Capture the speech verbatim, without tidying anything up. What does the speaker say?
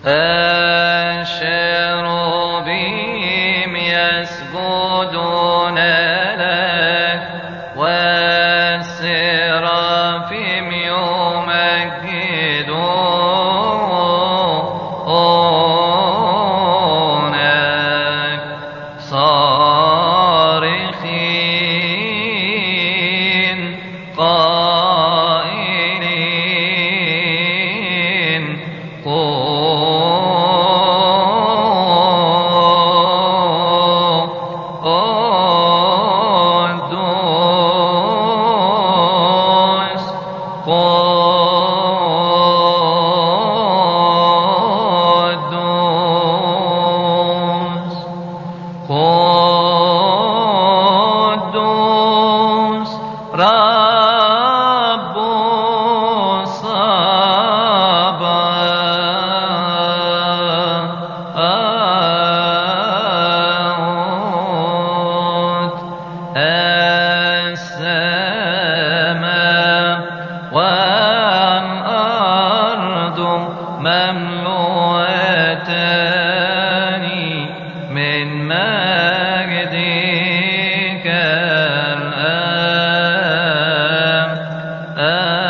الشيروبيم يسجدون لك والسرافيم يمجدونك صارخين قائلين قدوس رب الصباوت السماء والأرض مملوءتان من مجدك الآن